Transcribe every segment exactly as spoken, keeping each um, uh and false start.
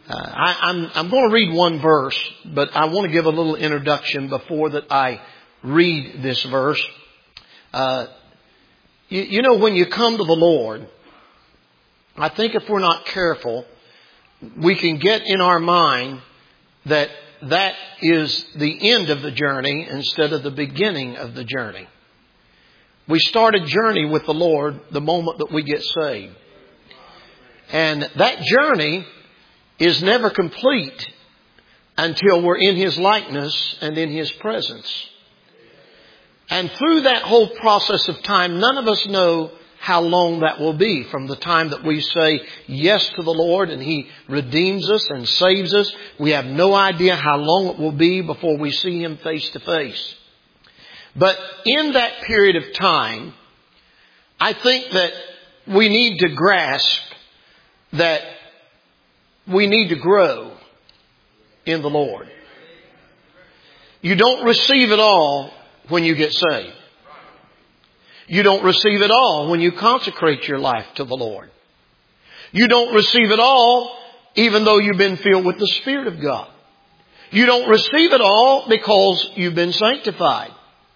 Uh, I, I'm, I'm going to read one verse, but I want to give a little introduction before that I read this verse. Uh, you, you know, when you come to the Lord, I think if we're not careful, we can get in our mind that that is the end of the journey instead of the beginning of the journey. We start a journey with the Lord the moment that we get saved. And that journey is never complete until we're in His likeness and in His presence. And through that whole process of time, none of us know how long that will be. From the time that we say yes to the Lord and He redeems us and saves us, we have no idea how long it will be before we see Him face to face. But in that period of time, I think that we need to grasp that we need to grow in the Lord. You don't receive it all when you get saved. You don't receive it all when you consecrate your life to the Lord. You don't receive it all even though you've been filled with the Spirit of God. You don't receive it all because you've been sanctified.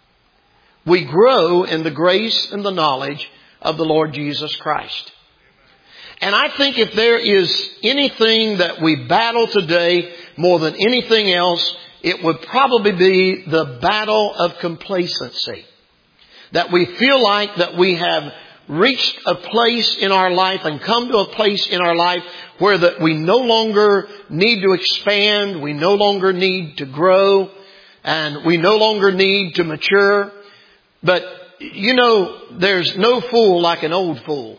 We grow in the grace and the knowledge of the Lord Jesus Christ. And I think if there is anything that we battle today more than anything else, it would probably be the battle of complacency. That we feel like that we have reached a place in our life and come to a place in our life where that we no longer need to expand, we no longer need to grow, and we no longer need to mature. But, you know, there's no fool like an old fool.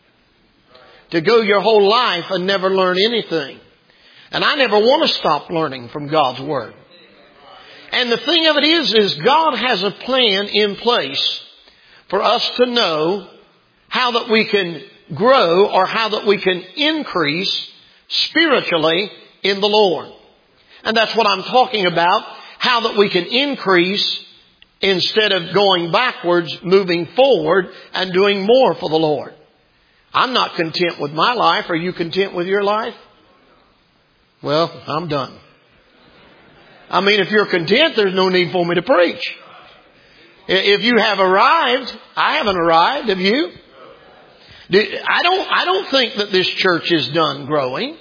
To go your whole life and never learn anything. And I never want to stop learning from God's Word. And the thing of it is, is God has a plan in place for us to know how that we can grow or how that we can increase spiritually in the Lord. And that's what I'm talking about. How that we can increase instead of going backwards, moving forward and doing more for the Lord. I'm not content with my life. Are you content with your life? Well, I'm done. I mean, if you're content, there's no need for me to preach. If you have arrived, I haven't arrived. Have you? I don't, I don't think that this church is done growing.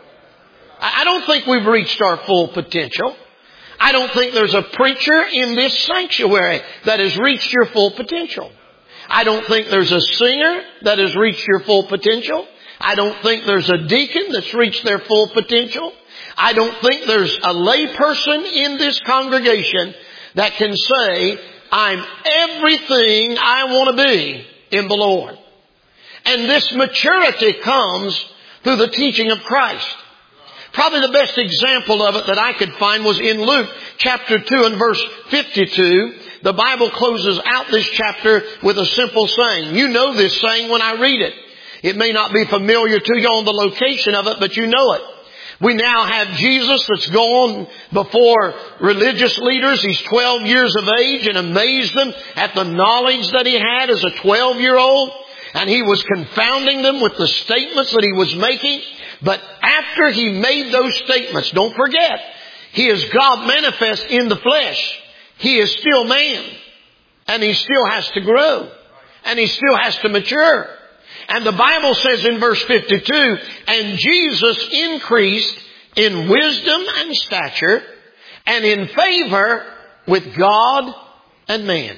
I don't think we've reached our full potential. I don't think there's a preacher in this sanctuary that has reached your full potential. I don't think there's a singer that has reached your full potential. I don't think there's a deacon that's reached their full potential. I don't think there's a lay person in this congregation that can say, I'm everything I want to be in the Lord. And this maturity comes through the teaching of Christ. Probably the best example of it that I could find was in Luke chapter two and verse fifty-two. The Bible closes out this chapter with a simple saying. You know this saying when I read it. It may not be familiar to you on the location of it, but you know it. We now have Jesus that's gone before religious leaders. He's twelve years of age and amazed them at the knowledge that he had as a twelve-year-old. And he was confounding them with the statements that he was making. But after he made those statements, don't forget, he is God manifest in the flesh. He is still man. And he still has to grow. And he still has to mature. And the Bible says in verse fifty-two, and Jesus increased in wisdom and stature and in favor with God and man.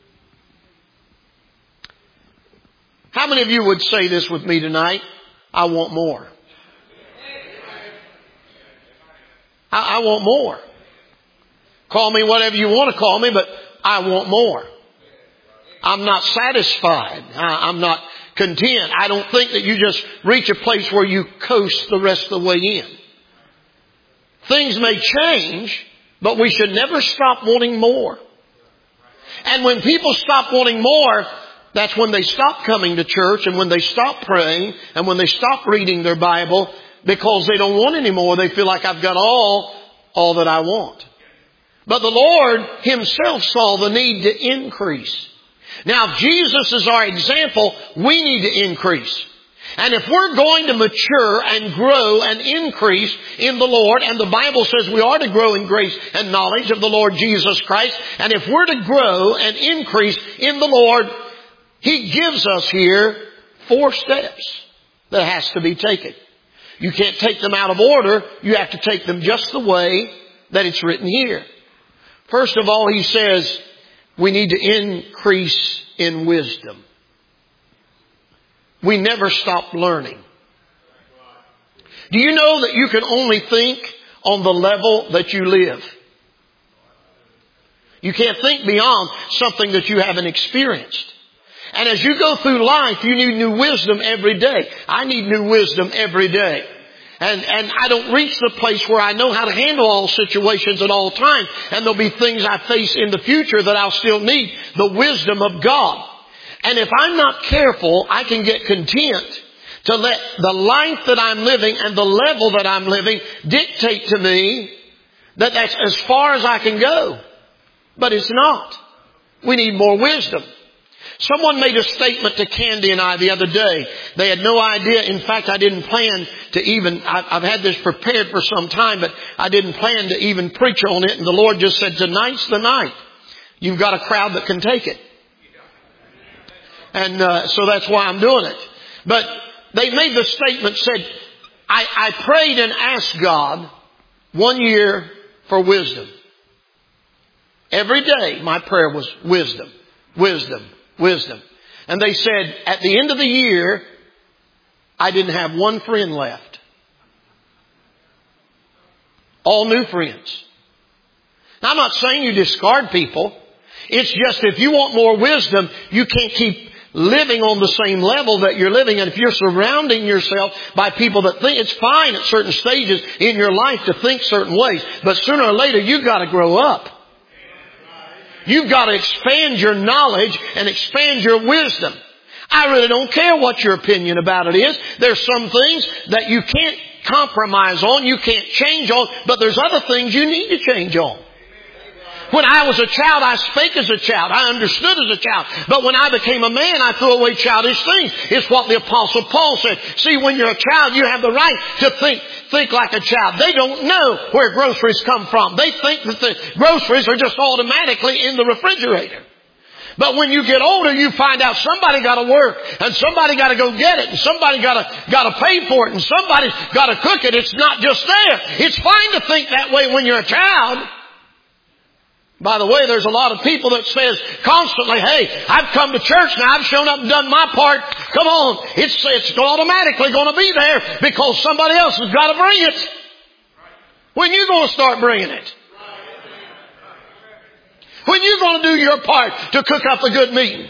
How many of you would say this with me tonight? I want more. I, I want more. Call me whatever you want to call me, but I want more. I'm not satisfied. I, I'm not content. I don't think that you just reach a place where you coast the rest of the way in. Things may change, but we should never stop wanting more. And when people stop wanting more, that's when they stop coming to church and when they stop praying and when they stop reading their Bible because they don't want any more. They feel like I've got all, all that I want. But the Lord Himself saw the need to increase. Now, if Jesus is our example, we need to increase. And if we're going to mature and grow and increase in the Lord, and the Bible says we are to grow in grace and knowledge of the Lord Jesus Christ, and if we're to grow and increase in the Lord, He gives us here four steps that has to be taken. You can't take them out of order. You have to take them just the way that it's written here. First of all, He says we need to increase in wisdom. We never stop learning. Do you know that you can only think on the level that you live? You can't think beyond something that you haven't experienced. And as you go through life, you need new wisdom every day. I need new wisdom every day. And, and I don't reach the place where I know how to handle all situations at all times. And there'll be things I face in the future that I'll still need the wisdom of God. And if I'm not careful, I can get content to let the life that I'm living and the level that I'm living dictate to me that that's as far as I can go. But it's not. We need more wisdom. Someone made a statement to Candy and I the other day. They had no idea. In fact, I didn't plan to even, I've had this prepared for some time, but I didn't plan to even preach on it. And the Lord just said, tonight's the night. You've got a crowd that can take it. And uh, so that's why I'm doing it. But they made the statement, said, I, I prayed and asked God one year for wisdom. Every day my prayer was wisdom, wisdom, wisdom. And they said, at the end of the year, I didn't have one friend left. All new friends. Now, I'm not saying you discard people. It's just if you want more wisdom, you can't keep living on the same level that you're living. And if you're surrounding yourself by people that think, it's fine at certain stages in your life to think certain ways. But sooner or later, you've got to grow up. You've got to expand your knowledge and expand your wisdom. I really don't care what your opinion about it is. There's some things that you can't compromise on, you can't change on, but there's other things you need to change on. When I was a child, I spake as a child. I understood as a child. But when I became a man, I threw away childish things. It's what the Apostle Paul said. See, when you're a child, you have the right to think, think like a child. They don't know where groceries come from. They think that the groceries are just automatically in the refrigerator. But when you get older, you find out somebody got to work, and somebody got to go get it, and somebody got to got to pay for it, and somebody's got to cook it. It's not just there. It's fine to think that way when you're a child. By the way, there's a lot of people that says constantly, hey, I've come to church now, I've shown up and done my part. Come on, it's, it's automatically going to be there because somebody else has got to bring it. When you going to start bringing it? When you going to do your part to cook up a good meeting?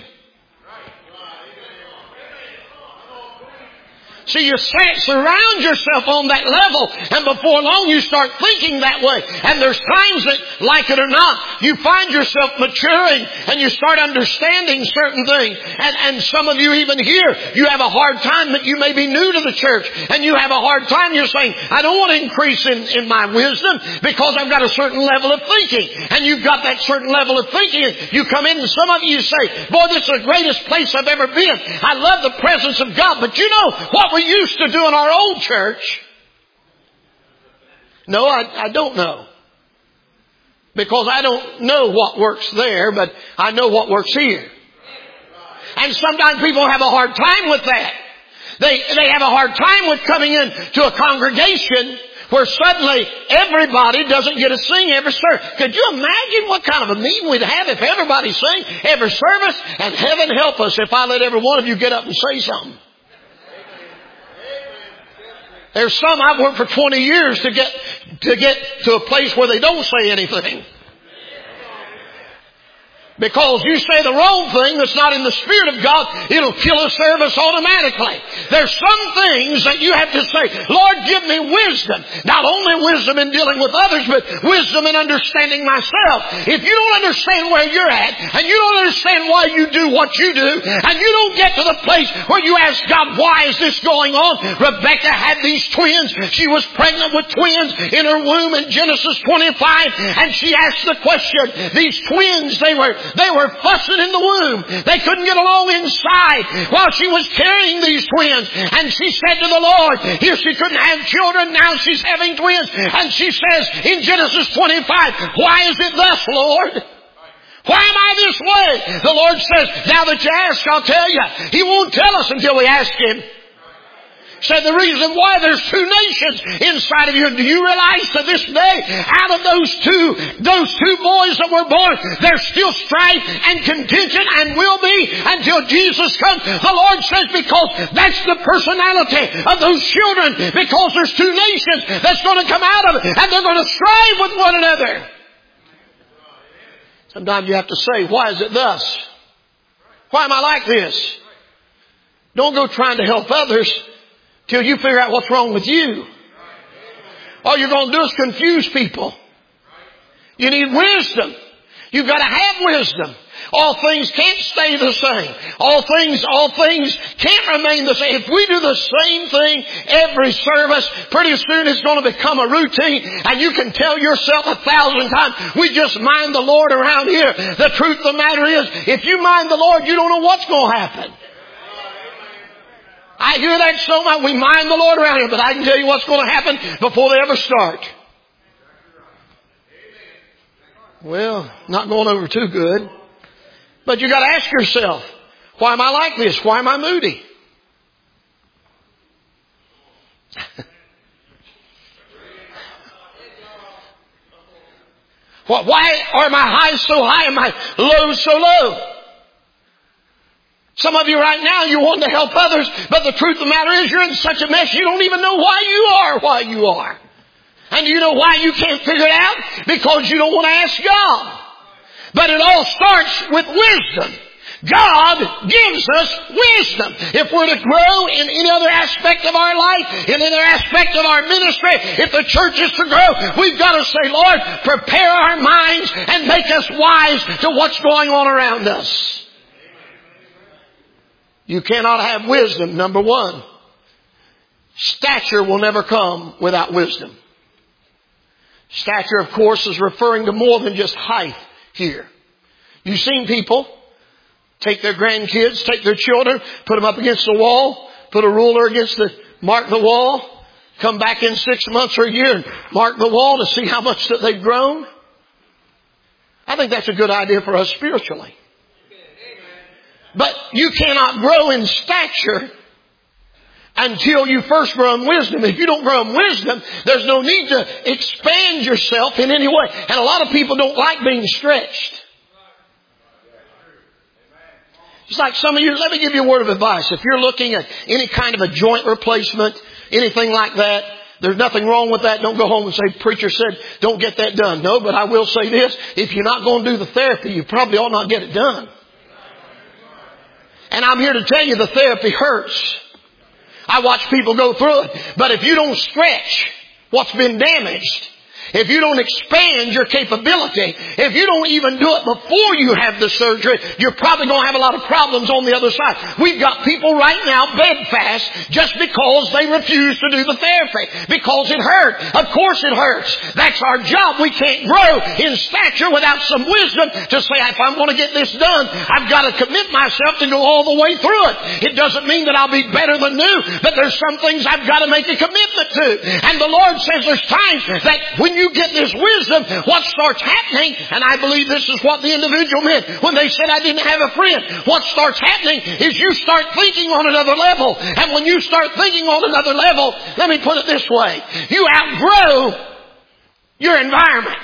See, you surround yourself on that level, and before long you start thinking that way. And there's times that, like it or not, you find yourself maturing and you start understanding certain things. And, and some of you even here, you have a hard time that you may be new to the church, and you have a hard time. You're saying, I don't want to increase in, in my wisdom because I've got a certain level of thinking. And you've got that certain level of thinking. And you come in and some of you say, boy, this is the greatest place I've ever been. I love the presence of God. But you know what we used to do in our old church? No, I, I don't know. Because I don't know what works there, but I know what works here. And sometimes people have a hard time with that. They, they have a hard time with coming in to a congregation where suddenly everybody doesn't get to sing every service. Could you imagine what kind of a meeting we'd have if everybody sang every service? And heaven help us if I let every one of you get up and say something. There's some I've worked for twenty years to get to get to a place where they don't say anything. Because you say the wrong thing that's not in the Spirit of God, it'll kill a service automatically. There's some things that you have to say, Lord, give me wisdom. Not only wisdom in dealing with others, but wisdom in understanding myself. If you don't understand where you're at, and you don't understand why you do what you do, and you don't get to the place where you ask God, why is this going on? Rebecca had these twins. She was pregnant with twins in her womb in Genesis twenty-five, and she asked the question, these twins, they were They were fussing in the womb. They couldn't get along inside while she was carrying these twins. And she said to the Lord, here she couldn't have children, now she's having twins. And she says in Genesis twenty-five, why is it thus, Lord? Why am I this way? The Lord says, now that you ask, I'll tell you. He won't tell us until we ask Him. Said the reason why there's two nations inside of you. And do you realize to this day, out of those two, those two boys that were born, there's still strife and contention and will be until Jesus comes. The Lord says because that's the personality of those children. Because there's two nations that's going to come out of it. And they're going to strive with one another. Sometimes you have to say, why is it thus? Why am I like this? Don't go trying to help others till you figure out what's wrong with you. All you're going to do is confuse people. You need wisdom. You've got to have wisdom. All things can't stay the same. All things, all things can't remain the same. If we do the same thing every service, pretty soon it's going to become a routine. And you can tell yourself a thousand times, we just mind the Lord around here. The truth of the matter is, if you mind the Lord, you don't know what's going to happen. I hear that so much. We mind the Lord around here, but I can tell you what's going to happen before they ever start. Well, not going over too good. But you got to ask yourself, why am I like this? Why am I moody? Why are my highs so high and my lows so low? Some of you right now, you want to help others, but the truth of the matter is you're in such a mess you don't even know why you are why you are. And do you know why you can't figure it out? Because you don't want to ask God. But it all starts with wisdom. God gives us wisdom. If we're to grow in any other aspect of our life, in any other aspect of our ministry, if the church is to grow, we've got to say, Lord, prepare our minds and make us wise to what's going on around us. You cannot have wisdom, number one. Stature will never come without wisdom. Stature, of course, is referring to more than just height here. You've seen people take their grandkids, take their children, put them up against the wall, put a ruler against the, mark the wall, come back in six months or a year and mark the wall to see how much that they've grown. I think that's a good idea for us spiritually. But you cannot grow in stature until you first grow in wisdom. If you don't grow in wisdom, there's no need to expand yourself in any way. And a lot of people don't like being stretched. It's like some of you, let me give you a word of advice. If you're looking at any kind of a joint replacement, anything like that, there's nothing wrong with that. Don't go home and say, preacher said, don't get that done. No, but I will say this. If you're not going to do the therapy, you probably ought not get it done. And I'm here to tell you the therapy hurts. I watch people go through it. But if you don't stretch what's been damaged, if you don't expand your capability, if you don't even do it before you have the surgery, you're probably going to have a lot of problems on the other side. We've got people right now bedfast just because they refuse to do the therapy. Because it hurts. Of course it hurts. That's our job. We can't grow in stature without some wisdom to say, if I'm going to get this done, I've got to commit myself to go all the way through it. It doesn't mean that I'll be better than new, but there's some things I've got to make a commitment to. And the Lord says there's times that when you You get this wisdom, what starts happening, and I believe this is what the individual meant when they said I didn't have a friend. What starts happening is you start thinking on another level. And when you start thinking on another level, let me put it this way. You outgrow your environment.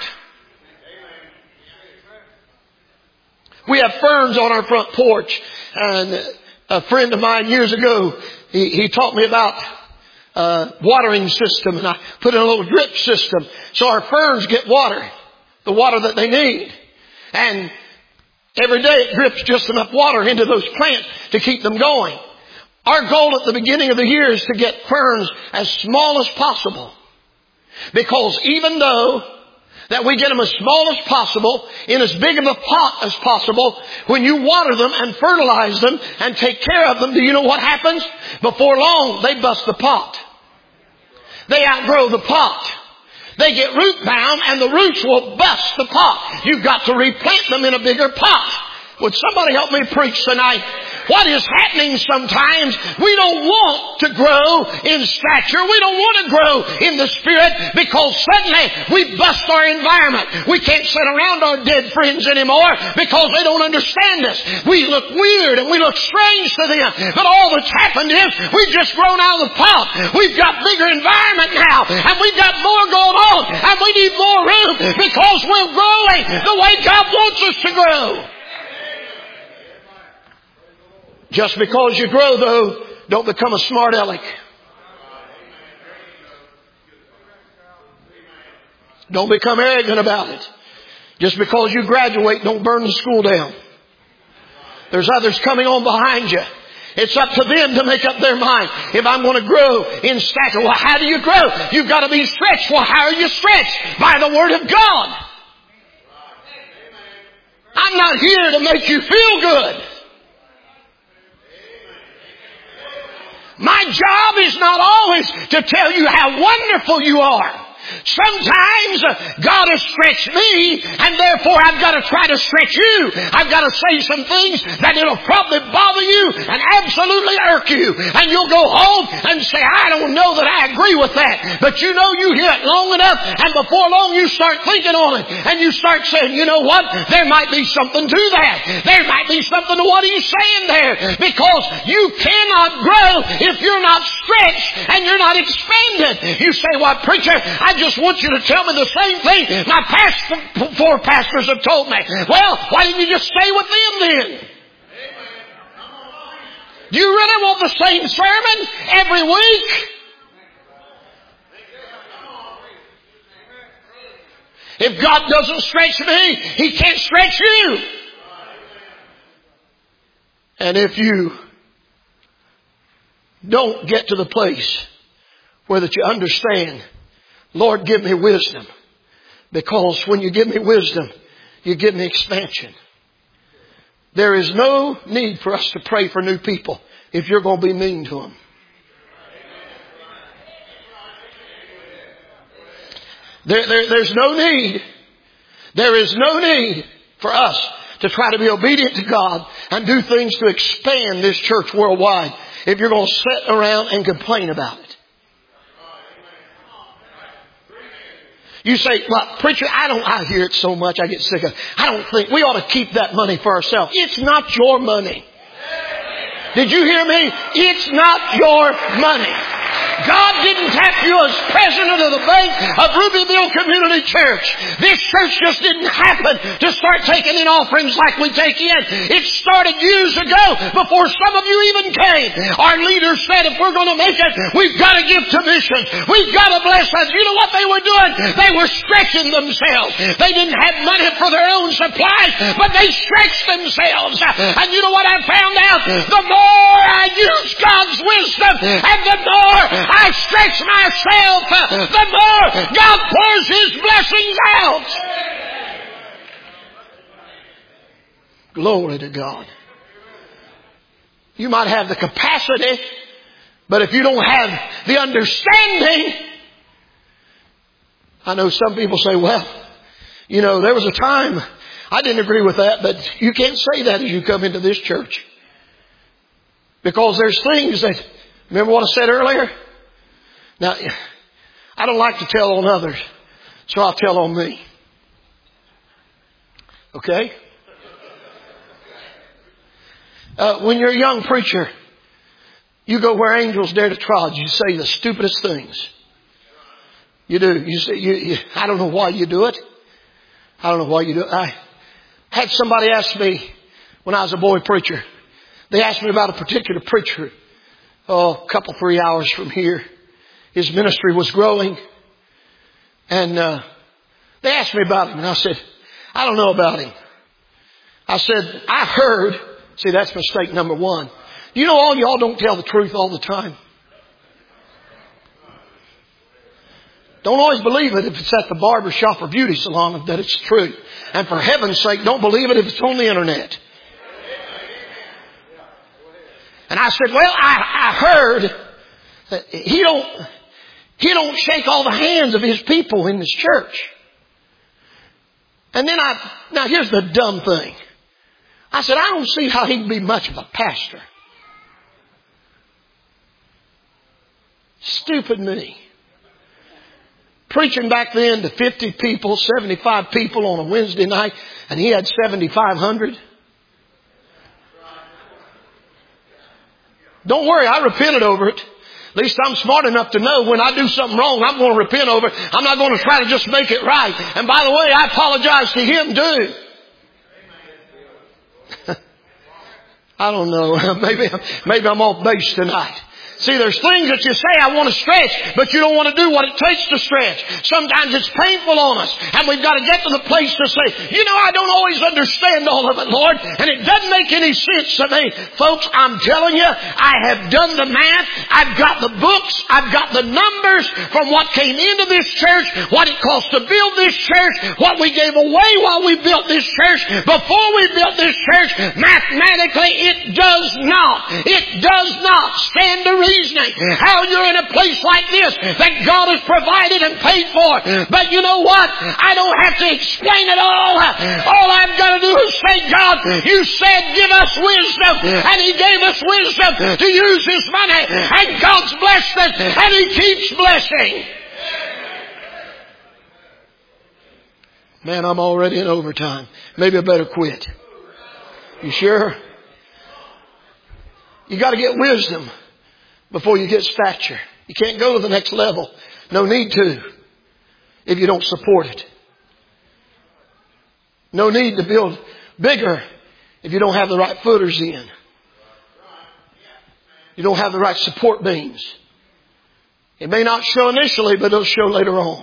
We have ferns on our front porch. And a friend of mine years ago, he, he taught me about Uh, watering system, and I put in a little drip system so our ferns get water, the water that they need. And every day it drips just enough water into those plants to keep them going. Our goal at the beginning of the year is to get ferns as small as possible. Because even though that we get them as small as possible, in as big of a pot as possible, when you water them and fertilize them and take care of them, do you know what happens? Before long, they bust the pot. They outgrow the pot. They get root bound and the roots will bust the pot. You've got to replant them in a bigger pot. Would somebody help me preach tonight? What is happening sometimes, we don't want to grow in stature. We don't want to grow in the Spirit because suddenly we bust our environment. We can't sit around our dead friends anymore because they don't understand us. We look weird and we look strange to them. But all that's happened is we've just grown out of the pot. We've got bigger environment now and we've got more going on and we need more room because we're growing the way God wants us to grow. Just because you grow, though, don't become a smart aleck. Don't become arrogant about it. Just because you graduate, don't burn the school down. There's others coming on behind you. It's up to them to make up their mind. If I'm going to grow in stature, well, how do you grow? You've got to be stretched. Well, how are you stretched? By the Word of God. I'm not here to make you feel good. My job is not always to tell you how wonderful you are. Sometimes God has stretched me and therefore I've got to try to stretch you. I've got to say some things that it'll probably bother you and absolutely irk you. And you'll go home and say, I don't know that I agree with that. But you know you hear it long enough and before long you start thinking on it. And you start saying, you know what? There might be something to that. There might be something to what he's saying there. Because you cannot grow if you're not stretched and you're not expanded. You say, well, preacher, I I just want you to tell me the same thing my past four pastors have told me. Well, why didn't you just stay with them then? Do you really want the same sermon every week? If God doesn't stretch me, He can't stretch you. And if you don't get to the place where that you understand, Lord, give me wisdom. Because when you give me wisdom, you give me expansion. There is no need for us to pray for new people if you're going to be mean to them. There, there, there's no need. There is no need for us to try to be obedient to God and do things to expand this church worldwide if you're going to sit around and complain about it. You say, well, preacher, I don't, I hear it so much, I get sick of it. I don't think we ought to keep that money for ourselves. It's not your money. Did you hear me? It's not your money. God didn't tap you as president of the bank of Rubyville Community Church. This church just didn't happen to start taking in offerings like we take in. It started years ago before some of you even came. Our leaders said if we're going to make it, we've got to give to missions. We've got to bless us. You know what they were doing? They were stretching themselves. They didn't have money for their own supplies, but they stretched themselves. And you know what I found out? The more I use God's wisdom and the more I stretch myself, the more God pours His blessings out. Glory to God. You might have the capacity, but if you don't have the understanding, I know some people say, well, you know, there was a time I didn't agree with that, but you can't say that as you come into this church. Because there's things that, remember what I said earlier? Now, I don't like to tell on others, so I'll tell on me. Okay? Uh, when you're a young preacher, you go where angels dare to trod. You say the stupidest things. You do. You say, you, you, I don't know why you do it. I don't know why you do it. I had somebody ask me when I was a boy preacher. They asked me about a particular preacher. Oh, a couple, three hours from here. His ministry was growing. And uh, they asked me about him. And I said, I don't know about him. I said, I heard. See, that's mistake number one. You know all y'all don't tell the truth all the time. Don't always believe it if it's at the barber shop or beauty salon that it's true. And for heaven's sake, don't believe it if it's on the internet. And I said, well, I, I heard that he don't, He don't shake all the hands of His people in this church. And then I, now here's the dumb thing. I said, I don't see how he can be much of a pastor. Stupid me. Preaching back then to fifty people, seventy-five people on a Wednesday night, and he had seventy-five hundred. Don't worry, I repented over it. At least I'm smart enough to know when I do something wrong, I'm going to repent over it. I'm not going to try to just make it right. And by the way, I apologize to him too. I don't know. Maybe, maybe I'm off base tonight. See, there's things that you say, I want to stretch, but you don't want to do what it takes to stretch. Sometimes it's painful on us, and we've got to get to the place to say, you know, I don't always understand all of it, Lord, and it doesn't make any sense to me. Folks, I'm telling you, I have done the math. I've got the books. I've got the numbers from what came into this church, what it cost to build this church, what we gave away while we built this church, before we built this church. Mathematically, it does not. It does not stand to reasoning how you're in a place like this that God has provided and paid for. But you know what? I don't have to explain it all. All I've got to do is say, God, you said give us wisdom, and He gave us wisdom to use His money, and God's blessed us, and He keeps blessing. Man, I'm already in overtime. Maybe I better quit. You sure? You got to get wisdom before you get stature. You can't go to the next level. No need to if you don't support it. No need to build bigger if you don't have the right footers in. You don't have the right support beams. It may not show initially, but it'll show later on.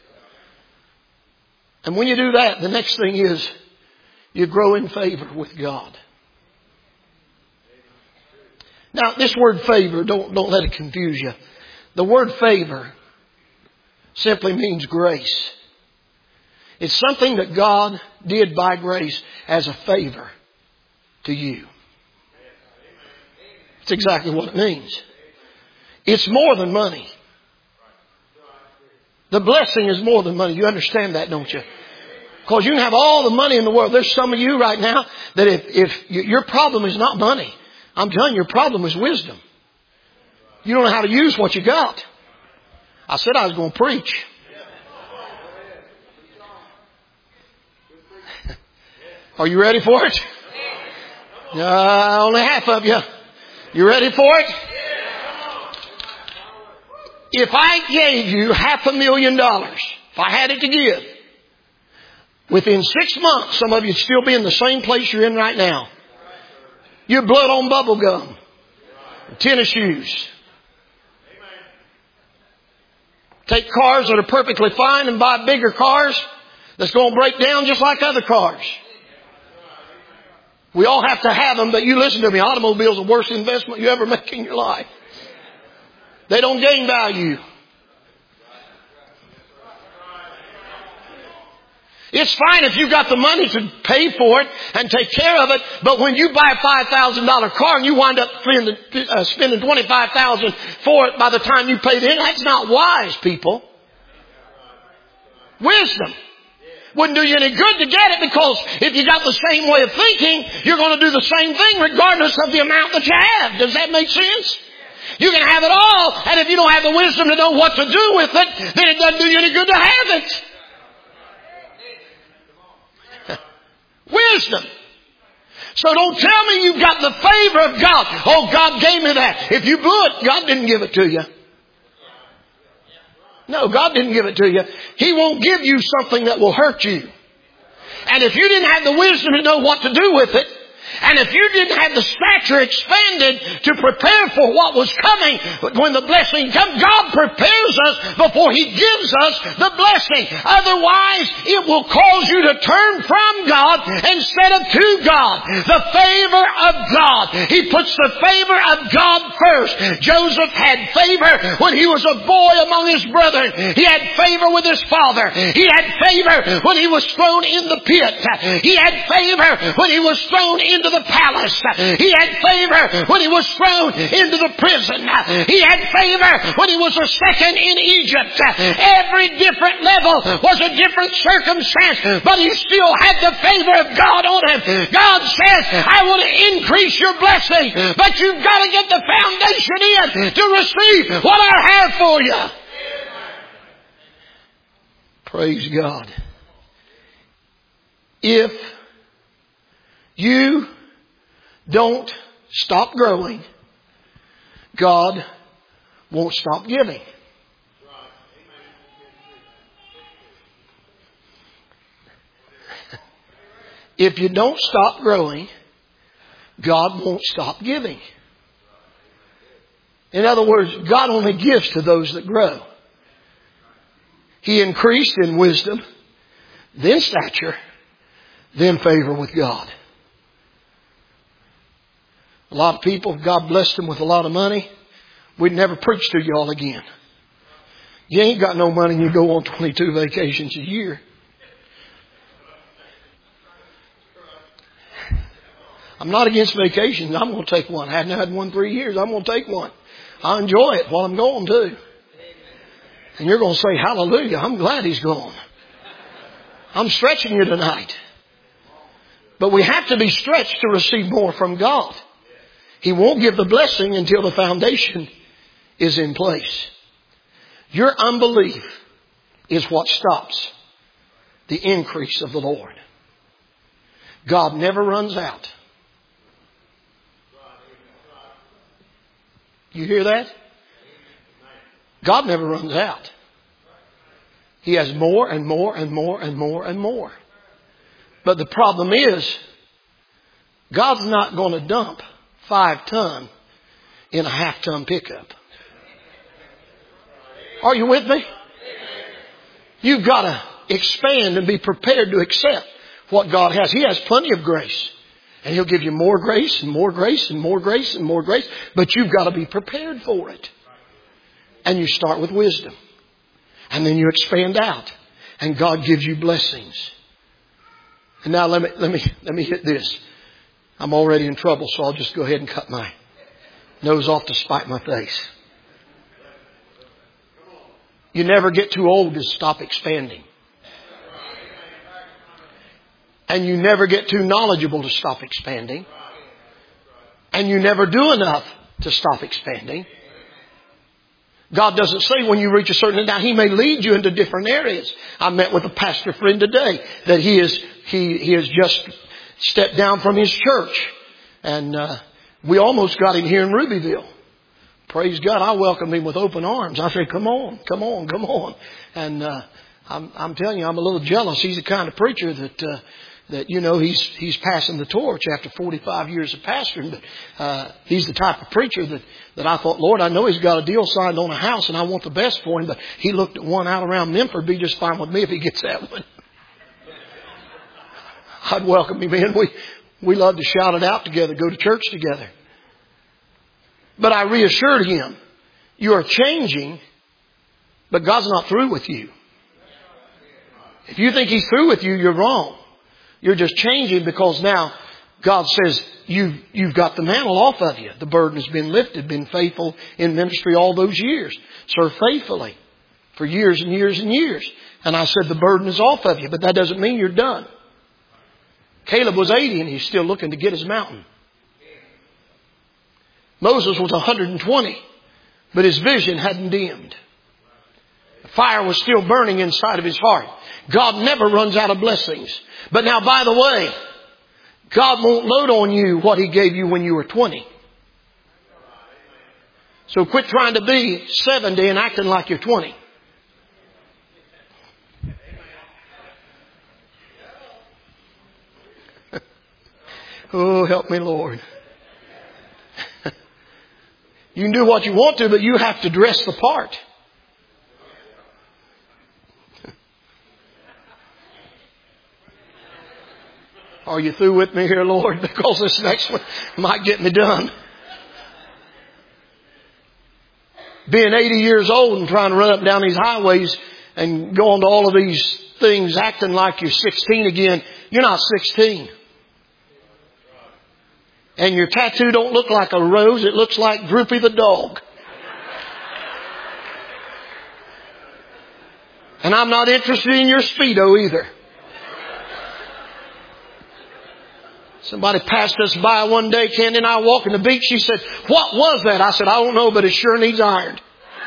And when you do that, the next thing is you grow in favor with God. Now, this word favor, don't, don't let it confuse you. The word favor simply means grace. It's something that God did by grace as a favor to you. That's exactly what it means. It's more than money. The blessing is more than money. You understand that, don't you? Because you can have all the money in the world. There's some of you right now that if, if your problem is not money, I'm telling you, your problem is wisdom. You don't know how to use what you got. I said I was going to preach. Are you ready for it? Uh, only half of you. You ready for it? If I gave you half a million dollars, if I had it to give, within six months, some of you would still be in the same place you're in right now. Your blood on bubble gum. Tennis shoes. Take cars that are perfectly fine and buy bigger cars that's going to break down just like other cars. We all have to have them, but you listen to me. Automobiles are the worst investment you ever make in your life. They don't gain value. It's fine if you've got the money to pay for it and take care of it, but when you buy a five thousand dollars car and you wind up spending, uh, spending twenty-five thousand dollars for it by the time you pay it in, that's not wise, people. Wisdom. Wouldn't do you any good to get it, because if you got the same way of thinking, you're going to do the same thing regardless of the amount that you have. Does that make sense? You can have it all, and if you don't have the wisdom to know what to do with it, then it doesn't do you any good to have it. Wisdom. So don't tell me you've got the favor of God. Oh, God gave me that. If you blew it, God didn't give it to you. No, God didn't give it to you. He won't give you something that will hurt you. And if you didn't have the wisdom to know what to do with it, and if you didn't have the stature expanded to prepare for what was coming when the blessing comes, God prepares us before He gives us the blessing. Otherwise, it will cause you to turn from God instead of to God. The favor of God. He puts the favor of God first. Joseph had favor when he was a boy among his brethren. He had favor with his father. He had favor when he was thrown in the pit. He had favor when he was thrown in into the palace. He had favor when he was thrown into the prison. He had favor when he was a second in Egypt. Every different level was a different circumstance, but he still had the favor of God on him. God says, I want to increase your blessing, but you've got to get the foundation in to receive what I have for you. Praise God. If you don't stop growing, God won't stop giving. If you don't stop growing, God won't stop giving. In other words, God only gives to those that grow. He increased in wisdom, then stature, then favor with God. A lot of people, God blessed them with a lot of money. We'd never preach to y'all again. You ain't got no money and you go on twenty-two vacations a year. I'm not against vacations. I'm going to take one. I hadn't had one in three years. I'm going to take one. I enjoy it while I'm going too. And you're going to say, hallelujah, I'm glad he's gone. I'm stretching you tonight. But we have to be stretched to receive more from God. He won't give the blessing until the foundation is in place. Your unbelief is what stops the increase of the Lord. God never runs out. You hear that? God never runs out. He has more and more and more and more and more. But the problem is, God's not going to dump five ton in a half ton pickup. Are you with me? You've got to expand and be prepared to accept what God has. He has plenty of grace. And He'll give you more grace and more grace and more grace and more grace. But you've got to be prepared for it. And you start with wisdom. And then you expand out. And God gives you blessings. And now let me, let me, let me hit this. I'm already in trouble, so I'll just go ahead and cut my nose off to spite my face. You never get too old to stop expanding. And you never get too knowledgeable to stop expanding. And you never do enough to stop expanding. God doesn't say when you reach a certain age. Now, He may lead you into different areas. I met with a pastor friend today that he is he he has just stepped down from his church, and uh, we almost got him here in Rubyville. Praise God! I welcomed him with open arms. I said, "Come on, come on, come on!" And uh, I'm I'm telling you, I'm a little jealous. He's the kind of preacher that. Uh, That, you know, he's he's passing the torch after forty-five years of pastoring. But uh, he's the type of preacher that, that I thought, Lord, I know he's got a deal signed on a house and I want the best for him. But he looked at one out around Memphis. Be just fine with me if he gets that one. I'd welcome him in. We, we love to shout it out together, go to church together. But I reassured him, you are changing, but God's not through with you. If you think He's through with you, you're wrong. You're just changing because now God says you've, you've got the mantle off of you. The burden has been lifted, been faithful in ministry all those years. Served faithfully for years and years and years. And I said the burden is off of you, but that doesn't mean you're done. Caleb was eighty and he's still looking to get his mountain. Moses was one hundred twenty, but his vision hadn't dimmed. The fire was still burning inside of his heart. God never runs out of blessings. But now, by the way, God won't load on you what He gave you when you were twenty. So quit trying to be seventy and acting like you're twenty. Oh, help me, Lord. You can do what you want to, but you have to dress the part. Are you through with me here, Lord? Because this next one might get me done. Being eighty years old and trying to run up and down these highways and go on to all of these things acting like you're sixteen again. You're not sixteen. And your tattoo don't look like a rose. It looks like Droopy the dog. And I'm not interested in your Speedo either. Somebody passed us by one day, Candy and I walking the beach. She said, "What was that?" I said, "I don't know, but it sure needs ironed."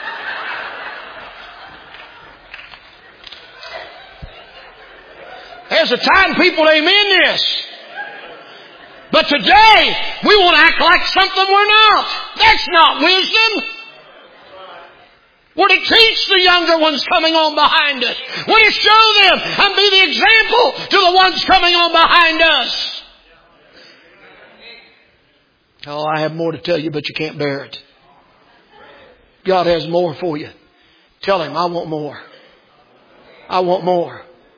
There's a time people amen this. But today, we want to act like something we're not. That's not wisdom. We're to teach the younger ones coming on behind us. We're to show them and be the example to the ones coming on behind us. Oh, I have more to tell you, but you can't bear it. God has more for you. Tell Him, I want more. I want more.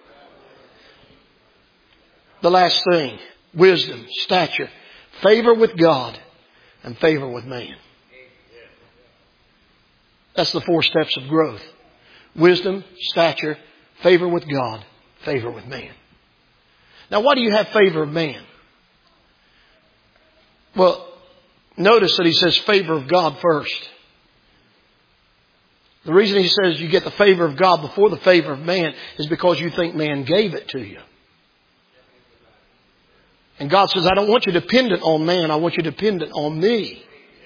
The last thing, wisdom, stature, favor with God, and favor with man. That's the four steps of growth. Wisdom, stature, favor with God, favor with man. Now, why do you have favor of man? Well, notice that he says favor of God first. The reason he says you get the favor of God before the favor of man is because you think man gave it to you. And God says, I don't want you dependent on man. I want you dependent on me.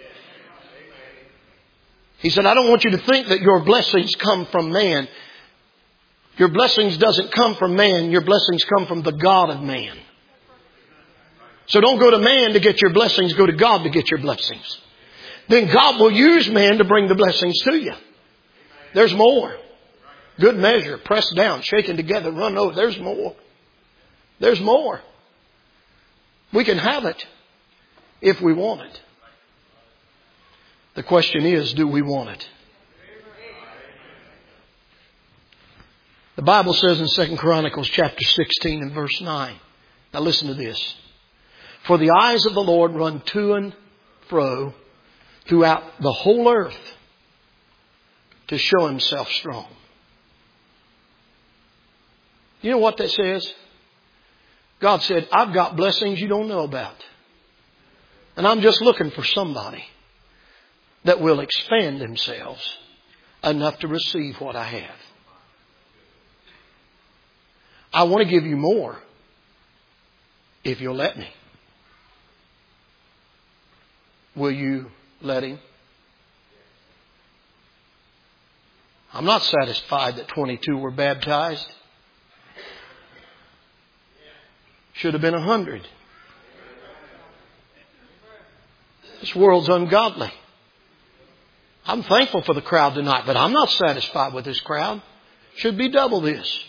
He said, I don't want you to think that your blessings come from man. Your blessings doesn't come from man. Your blessings come from the God of man. So don't go to man to get your blessings. Go to God to get your blessings. Then God will use man to bring the blessings to you. There's more. Good measure, pressed down, shaken together, run over. There's more. There's more. We can have it if we want it. The question is, do we want it? The Bible says in Second Chronicles chapter sixteen and verse nine. Now listen to this. For the eyes of the Lord run to and fro throughout the whole earth to show Himself strong. You know what that says? God said, I've got blessings you don't know about. And I'm just looking for somebody that will expand themselves enough to receive what I have. I want to give you more if you'll let me. Will you let Him? I'm not satisfied that twenty-two were baptized. Should have been a hundred. This world's ungodly. I'm thankful for the crowd tonight, but I'm not satisfied with this crowd. Should be double this.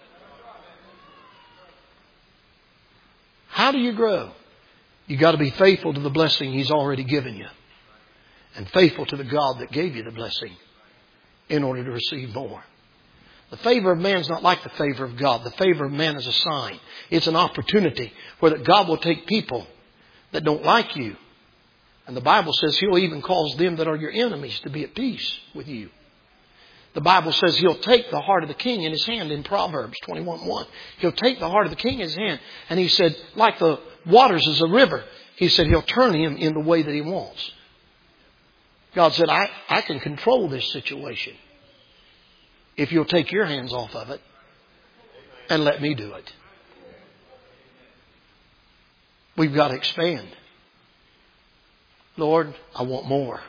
How do you grow? You got to be faithful to the blessing He's already given you. And faithful to the God that gave you the blessing in order to receive more. The favor of man is not like the favor of God. The favor of man is a sign. It's an opportunity where that God will take people that don't like you. And the Bible says He'll even cause them that are your enemies to be at peace with you. The Bible says He'll take the heart of the king in His hand in Proverbs twenty-one one. He'll take the heart of the king in His hand. And He said, like the waters is a river, He said He'll turn him in the way that He wants. God said, I, I can control this situation if you'll take your hands off of it and let me do it. We've got to expand. Lord, I want more.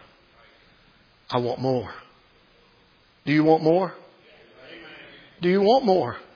I want more. Do you want more? Do you want more?